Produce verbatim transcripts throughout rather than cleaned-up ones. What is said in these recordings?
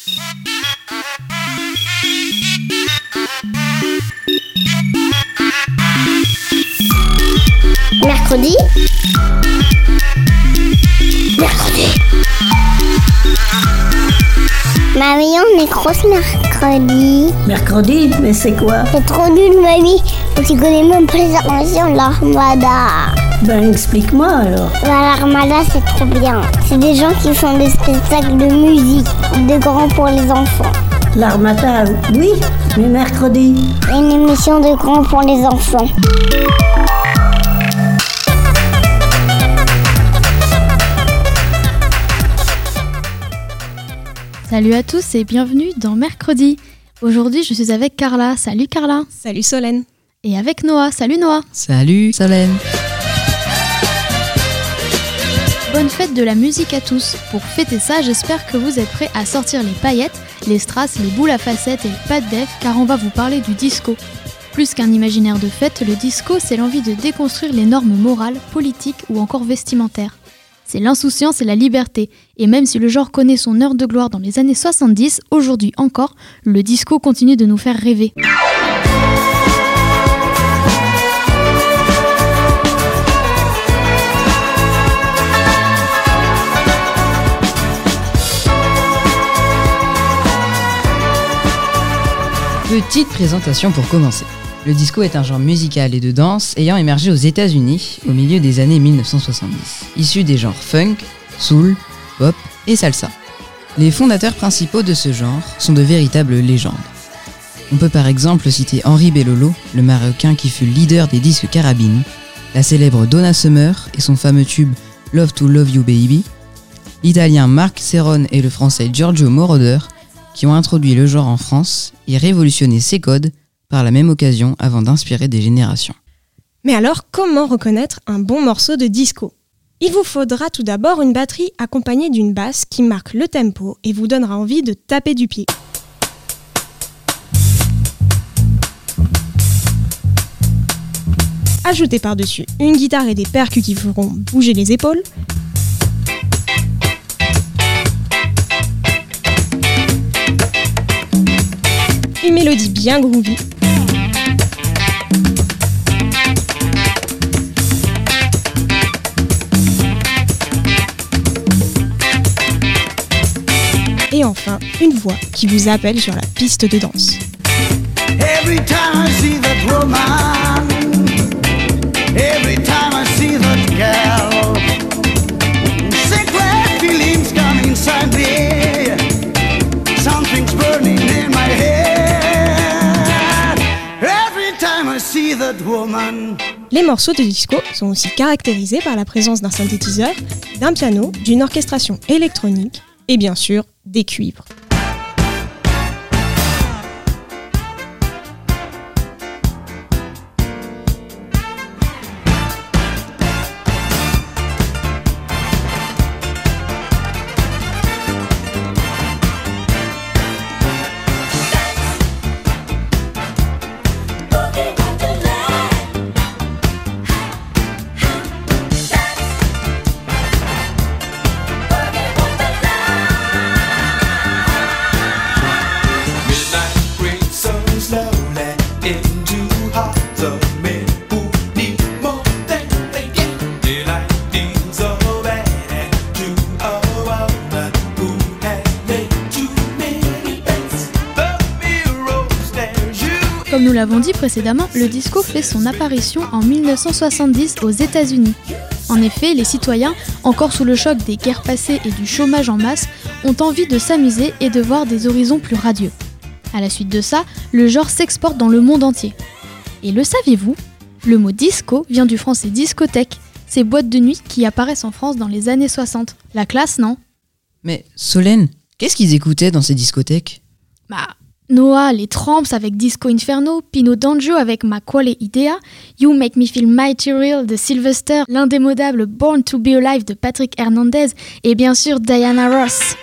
Mercredi. Mercredi. Mamie, on est grosse mercredi. Mercredi? Mais c'est quoi? C'est trop nul, mamie. Tu connais même pas les inventions de l'Armada. Ben, explique-moi alors. Ben, l'Armada, c'est trop bien. C'est des gens qui font des spectacles de musique, de grands pour les enfants. L'Armada, oui, mais mercredi? Une émission de grands pour les enfants. Salut à tous et bienvenue dans Mercredi. Aujourd'hui, je suis avec Carla. Salut Carla. Salut Solène. Et avec Noah. Salut Noah. Salut Solène. Bonne fête de la musique à tous. Pour fêter ça, j'espère que vous êtes prêts à sortir les paillettes, les strass, les boules à facettes et les pattes d'Ef, car on va vous parler du disco. Plus qu'un imaginaire de fête, le disco, c'est l'envie de déconstruire les normes morales, politiques ou encore vestimentaires. C'est l'insouciance et la liberté. Et même si le genre connaît son heure de gloire dans les années soixante-dix, aujourd'hui encore, le disco continue de nous faire rêver. Petite présentation pour commencer. Le disco est un genre musical et de danse ayant émergé aux États-Unis au milieu des années mille neuf cent soixante-dix, issu des genres funk, soul, pop et salsa. Les fondateurs principaux de ce genre sont de véritables légendes. On peut par exemple citer Henri Bellolo, le Marocain qui fut leader des disques Carabine, la célèbre Donna Summer et son fameux tube Love to Love You Baby, l'Italien Marc Cerrone et le Français Giorgio Moroder qui ont introduit le genre en France et révolutionné ses codes par la même occasion avant d'inspirer des générations. Mais alors, comment reconnaître un bon morceau de disco ? Il vous faudra tout d'abord une batterie accompagnée d'une basse qui marque le tempo et vous donnera envie de taper du pied. Ajoutez par-dessus une guitare et des percus qui feront bouger les épaules. Une mélodie bien groovy. Et enfin, une voix qui vous appelle sur la piste de danse. Every time I see that woman, every time I see that girl, secret feelings come inside me, something's burning in my head, every time I see that woman. Les morceaux de disco sont aussi caractérisés par la présence d'un synthétiseur, d'un piano, d'une orchestration électronique et bien sûr des cuivres. Comme nous l'avons dit précédemment, le disco fait son apparition en mille neuf cent soixante-dix aux États-Unis. En effet, les citoyens, encore sous le choc des guerres passées et du chômage en masse, ont envie de s'amuser et de voir des horizons plus radieux. À la suite de ça, le genre s'exporte dans le monde entier. Et le saviez-vous ? Le mot disco vient du français discothèque, ces boîtes de nuit qui apparaissent en France dans les années soixante. La classe, non ? Mais Solène, qu'est-ce qu'ils écoutaient dans ces discothèques ? Bah, Noah, les Tramps avec Disco Inferno, Pino D'Angio avec Ma Quale Idea, You Make Me Feel Mighty Real de Sylvester, l'indémodable Born to Be Alive de Patrick Hernandez et bien sûr Diana Ross.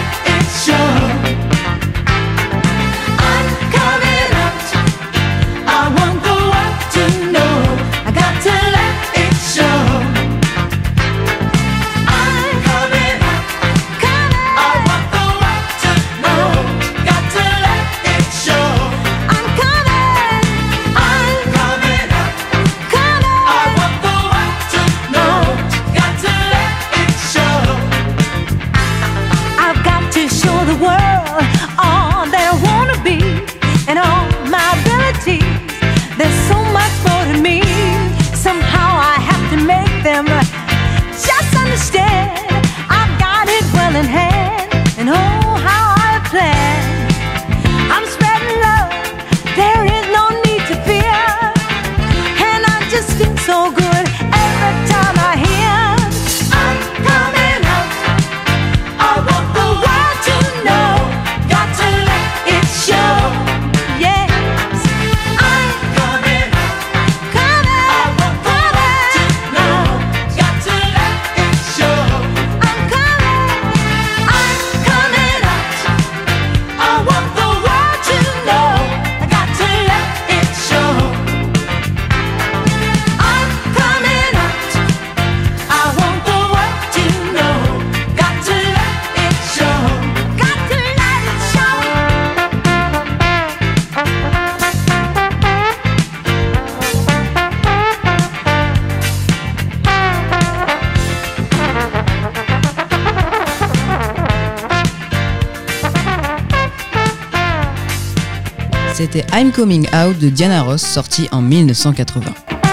C'était I'm Coming Out de Diana Ross, sorti en mille neuf cent quatre-vingts.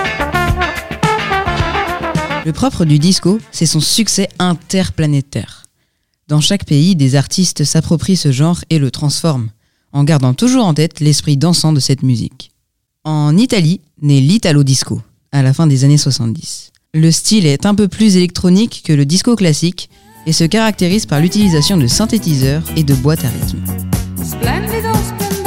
Le propre du disco, c'est son succès interplanétaire. Dans chaque pays, des artistes s'approprient ce genre et le transforment, en gardant toujours en tête l'esprit dansant de cette musique. En Italie, naît l'Italo Disco, à la fin des années soixante-dix. Le style est un peu plus électronique que le disco classique et se caractérise par l'utilisation de synthétiseurs et de boîtes à rythme. Splendido, splendente.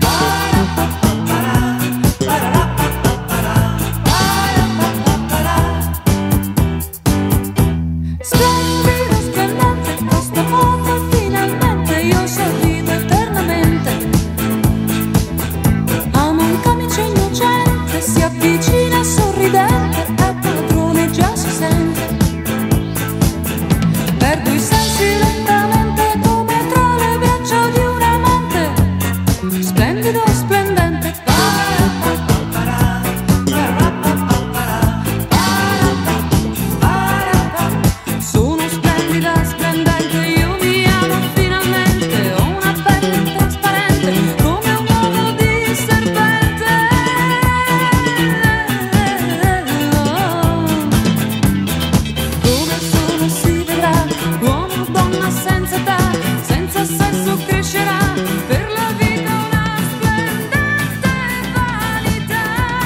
Splendido, splendente, questa volta finalmente io sorrido eternamente. Amo un camice innocente, si avvicina sorridente, è padrone già si sente. Perdo i sensi lentamente come tra le braccia di un amante. Splendido, splendente. Sono splendida, splendente, io mi amo finalmente. Ho una pelle trasparente come un uovo di serpente. Dove sono si vedrà, uomo o donna senza età, senza sesso crescerà, per la vita una splendente vanità.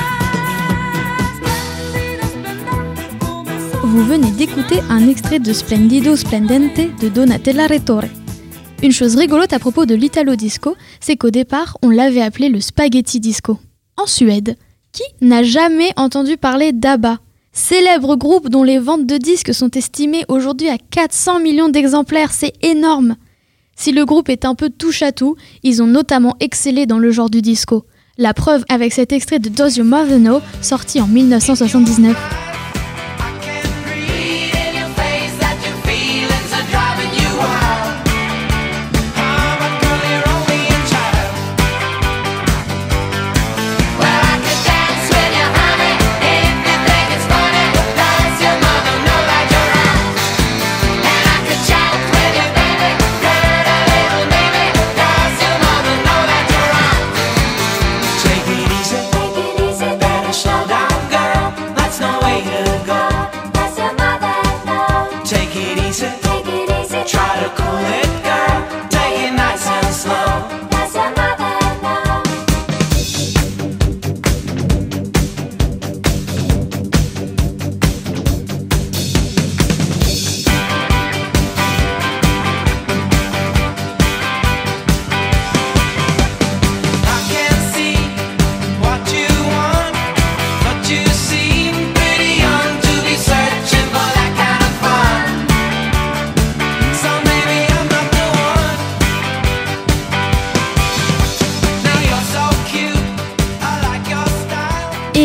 Splendido, splendente, come sono. Vous venez d'écouter un extrait de Splendido Splendente de Donatella Rettore. Une chose rigolote à propos de l'Italo Disco, c'est qu'au départ, on l'avait appelé le Spaghetti Disco. En Suède, qui n'a jamais entendu parler d'ABBA ? Célèbre groupe dont les ventes de disques sont estimées aujourd'hui à quatre cents millions d'exemplaires, c'est énorme. Si le groupe est un peu touche-à-tout, ils ont notamment excellé dans le genre du disco. La preuve avec cet extrait de Does Your Mother Know, sorti en mille neuf cent soixante-dix-neuf. Take it easy, slow down, girl. That's no way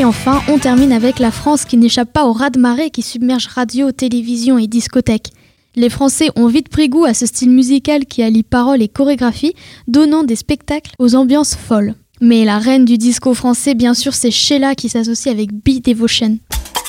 enfin, on termine avec la France qui n'échappe pas au raz-de-marée qui submerge radio, télévision et discothèque. Les Français ont vite pris goût à ce style musical qui allie paroles et chorégraphie, donnant des spectacles aux ambiances folles. Mais la reine du disco français, bien sûr, c'est Sheila qui s'associe avec B-Devotion.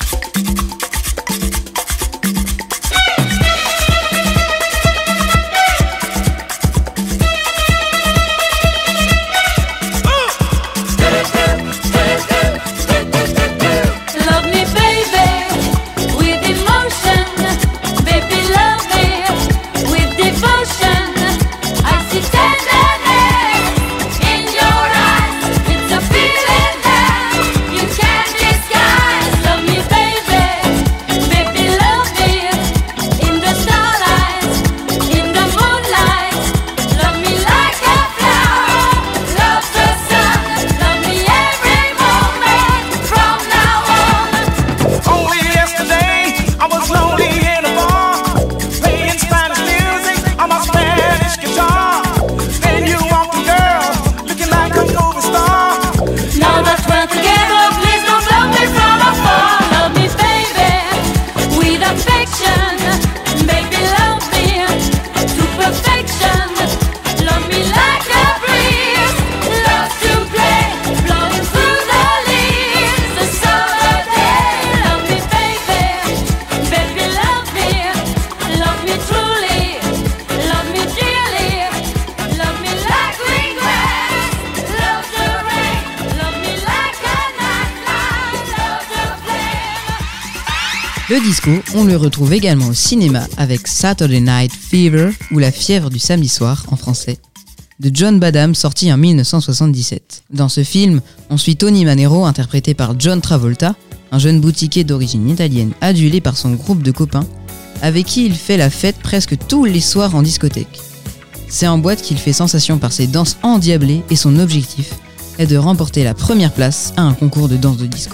Le disco, on le retrouve également au cinéma avec Saturday Night Fever ou La fièvre du samedi soir en français, de John Badham sorti en dix-neuf cent soixante-dix-sept. Dans ce film, on suit Tony Manero interprété par John Travolta, un jeune boutiquier d'origine italienne adulé par son groupe de copains, avec qui il fait la fête presque tous les soirs en discothèque. C'est en boîte qu'il fait sensation par ses danses endiablées et son objectif est de remporter la première place à un concours de danse de disco.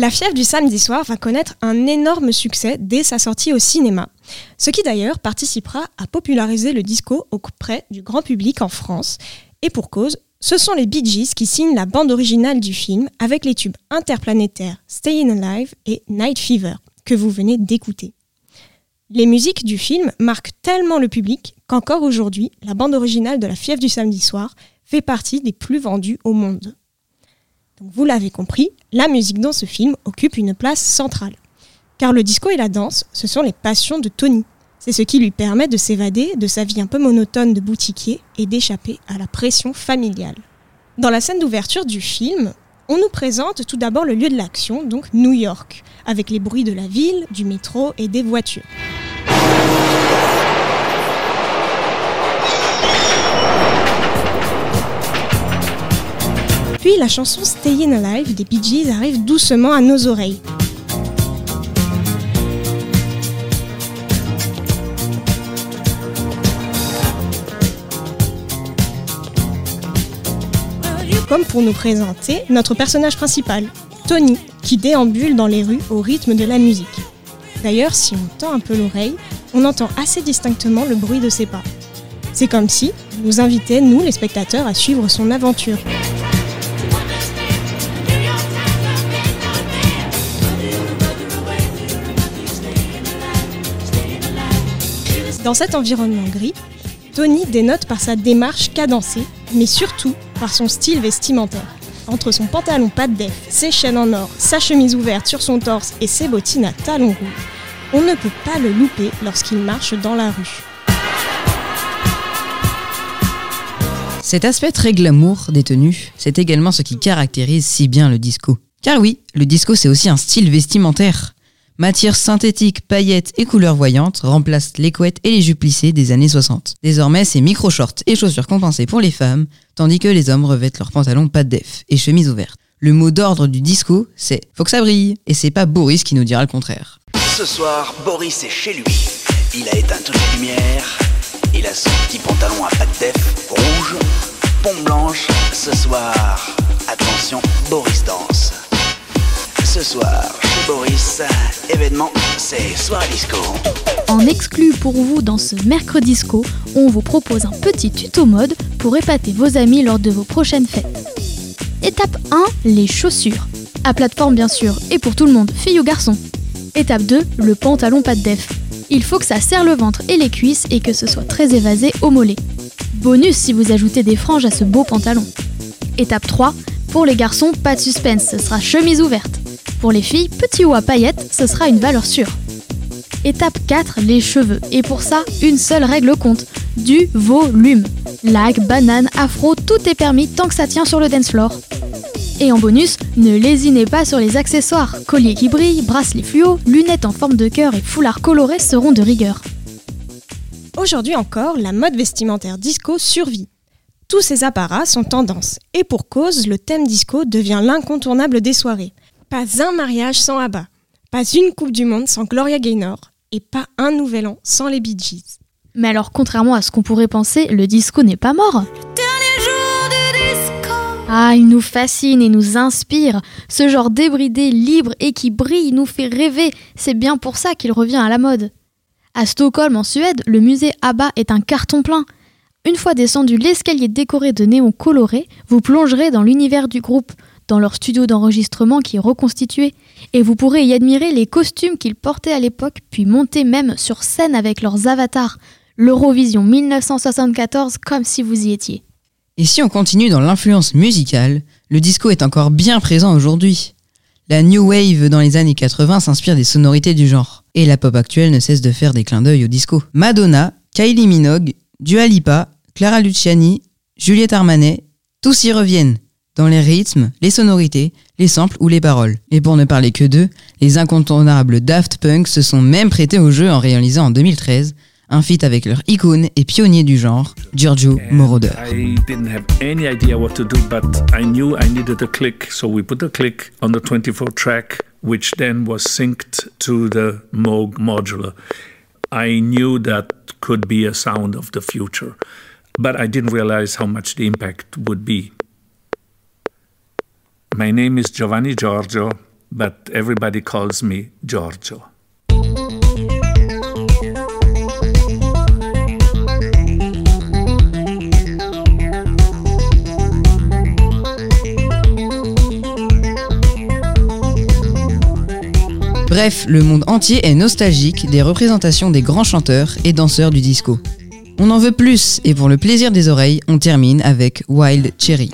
La fièvre du samedi soir va connaître un énorme succès dès sa sortie au cinéma, ce qui d'ailleurs participera à populariser le disco auprès du grand public en France. Et pour cause, ce sont les Bee Gees qui signent la bande originale du film avec les tubes interplanétaires Stayin' Alive et Night Fever, que vous venez d'écouter. Les musiques du film marquent tellement le public qu'encore aujourd'hui, la bande originale de La fièvre du samedi soir fait partie des plus vendues au monde. Donc vous l'avez compris, la musique dans ce film occupe une place centrale. Car le disco et la danse, ce sont les passions de Tony. C'est ce qui lui permet de s'évader de sa vie un peu monotone de boutiquier et d'échapper à la pression familiale. Dans la scène d'ouverture du film, on nous présente tout d'abord le lieu de l'action, donc New York, avec les bruits de la ville, du métro et des voitures. Puis la chanson Stayin' Alive des Bee Gees arrive doucement à nos oreilles. Comme pour nous présenter notre personnage principal, Tony, qui déambule dans les rues au rythme de la musique. D'ailleurs, si on tend un peu l'oreille, on entend assez distinctement le bruit de ses pas. C'est comme si il nous invitait, nous les spectateurs, à suivre son aventure. Dans cet environnement gris, Tony dénote par sa démarche cadencée, mais surtout par son style vestimentaire. Entre son pantalon pas de def, ses chaînes en or, sa chemise ouverte sur son torse et ses bottines à talons rouges, on ne peut pas le louper lorsqu'il marche dans la rue. Cet aspect très glamour des tenues, c'est également ce qui caractérise si bien le disco. Car oui, le disco c'est aussi un style vestimentaire. Matières synthétiques, paillettes et couleurs voyantes remplacent les couettes et les jupes plissées des années soixante. Désormais, c'est micro-shorts et chaussures compensées pour les femmes, tandis que les hommes revêtent leurs pantalons pas de def et chemises ouvertes. Le mot d'ordre du disco, c'est « faut que ça brille », et c'est pas Boris qui nous dira le contraire. Ce soir, Boris est chez lui. Il a éteint toutes les lumières. Il a son petit pantalon à pas de def, rouge, pompe blanche. Ce soir, attention, Boris danse. Ce soir, chez Boris, événement, c'est soirée disco. En exclu pour vous dans ce mercredi disco, on vous propose un petit tuto mode pour épater vos amis lors de vos prochaines fêtes. Étape un, les chaussures. À plateforme bien sûr, et pour tout le monde, filles ou garçons. Étape deux, le pantalon pas de def. Il faut que ça serre le ventre et les cuisses et que ce soit très évasé au mollet. Bonus si vous ajoutez des franges à ce beau pantalon. Étape trois, pour les garçons, pas de suspense, ce sera chemise ouverte. Pour les filles, petit haut à paillettes, ce sera une valeur sûre. Étape quatre, les cheveux. Et pour ça, une seule règle compte, du volume. Lag, banane, afro, tout est permis tant que ça tient sur le dance floor. Et en bonus, ne lésinez pas sur les accessoires. Colliers qui brillent, bracelets fluo, lunettes en forme de cœur et foulards colorés seront de rigueur. Aujourd'hui encore, la mode vestimentaire disco survit. Tous ces apparats sont tendance. Et pour cause, le thème disco devient l'incontournable des soirées. Pas un mariage sans ABBA, pas une Coupe du Monde sans Gloria Gaynor, et pas un nouvel an sans les Bee Gees. Mais alors, contrairement à ce qu'on pourrait penser, le disco n'est pas mort. Ah, il nous fascine et nous inspire. Ce genre débridé, libre et qui brille nous fait rêver. C'est bien pour ça qu'il revient à la mode. À Stockholm, en Suède, le musée ABBA est un carton plein. Une fois descendu l'escalier décoré de néons colorés, vous plongerez dans l'univers du groupe, dans leur studio d'enregistrement qui est reconstitué, et vous pourrez y admirer les costumes qu'ils portaient à l'époque, puis monter même sur scène avec leurs avatars. L'Eurovision dix-neuf cent soixante-quatorze, comme si vous y étiez. Et si on continue dans l'influence musicale, le disco est encore bien présent aujourd'hui. La New Wave dans les années quatre-vingts s'inspire des sonorités du genre, et la pop actuelle ne cesse de faire des clins d'œil au disco. Madonna, Kylie Minogue, Dua Lipa, Clara Luciani, Juliette Armanet, tous y reviennent. Dans les rythmes, les sonorités, les samples ou les paroles. Et pour ne parler que d'eux, les incontournables Daft Punk se sont même prêtés au jeu en réalisant en deux mille treize un feat avec leur icône et pionnier du genre, Giorgio Moroder. I didn't have any idea what to do, but I knew I needed a click, so we put a click on the twenty-four track, which then was synced to the Moog modular. I knew that could be a sound of the future, but I didn't realize how much the impact would be. My name is Giovanni Giorgio. but everybody calls me Giorgio. Bref, le monde entier est nostalgique des représentations des grands chanteurs et danseurs du disco. On en veut plus, et pour le plaisir des oreilles, on termine avec Wild Cherry.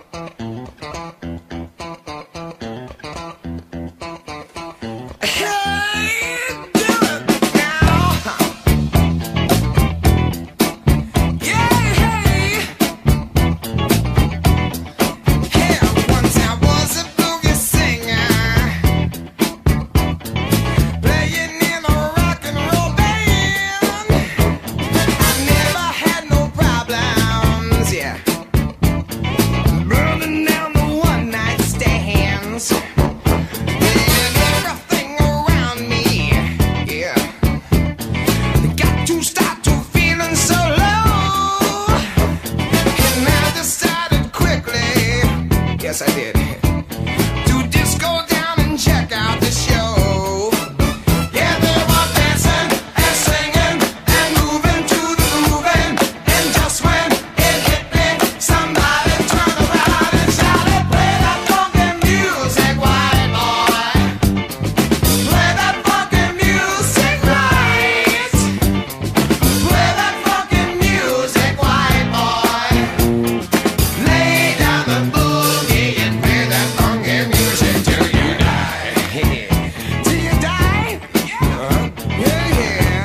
Yes, I did. To disco down and check out the show. Yeah, they were dancing and singing and moving to the grooving. And just when it hit me, somebody turned around and shouted, "Play that funky music, white boy. Play that funky music right. Play that funky music, white boy. Lay down the boogie and play that funky music till you die." Till you die? Uh, yeah, yeah.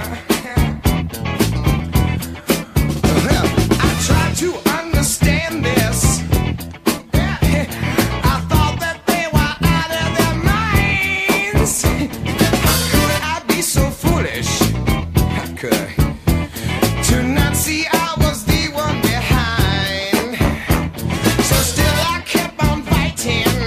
Well, I tried to understand this. I thought that they were out of their minds. How could I be so foolish? How could I? To not see I was the one behind. So still I kept on fighting.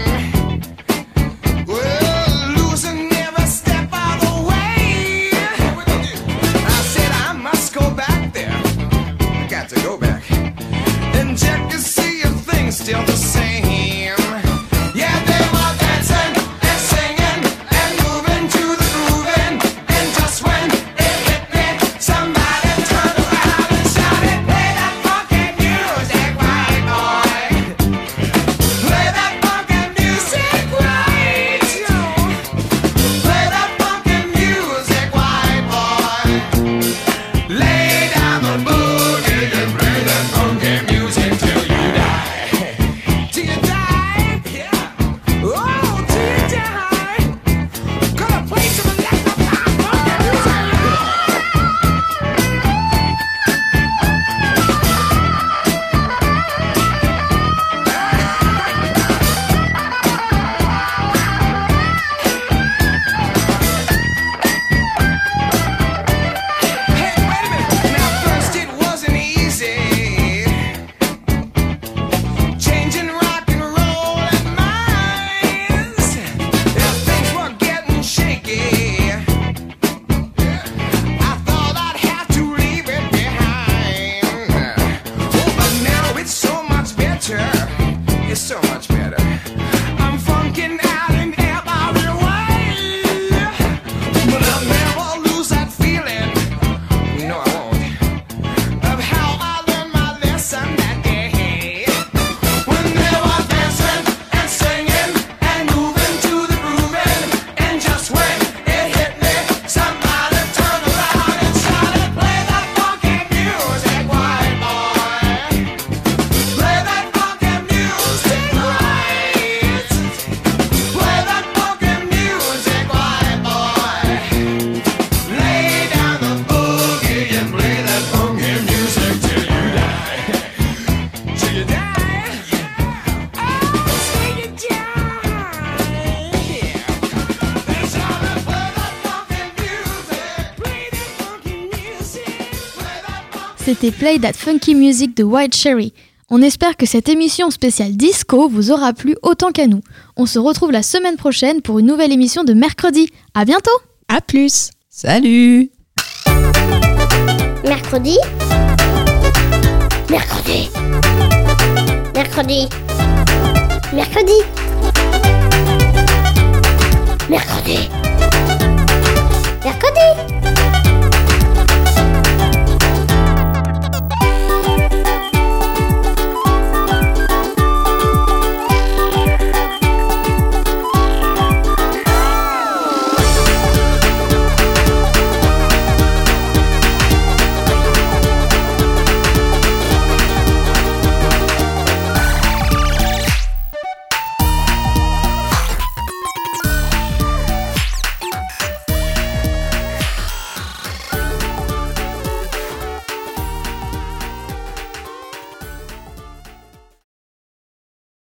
Well, losing every step of the way. I said I must go back there. I got to go back and check to see if things still the same. Yeah, they were dancing and singing and moving to the grooving. And just when it hit me, somebody turned around and shouted, "Play that funky music, white boy. Play that funky music right. Play that funky music, white boy. Lay down the boogie and play that funky music till you die." Till you die? Yeah. Oh, till you die. Gonna play some electrified funky music. Hey, wait a minute. Now, first it wasn't easy. Changing rock and roll and minds. Yeah, things were getting shaky. I thought I'd have to leave it behind. Oh, but now it's so much better. It's so much better. I'm funking out in every way. But I'll never lose that feeling. No, I won't. Of how I learned my lesson that day. When they were dancing and singing and moving to the grooving. And just when it hit me, somebody turned around and shouted, "Play that funky music, white boy. Play that funky music right. Play that funky music, white boy. Lay down the boogie and play that funky music till you die." Till you die? Oh, till you die. They shouted, "Play that funky music. Play that funky music. Play that funky." C'était Play That Funky Music de Wild Cherry. On espère que cette émission spéciale disco vous aura plu autant qu'à nous. On se retrouve la semaine prochaine pour une nouvelle émission de mercredi. À bientôt! À plus. Salut! Mercredi. Mercredi. Mercredi. Mercredi.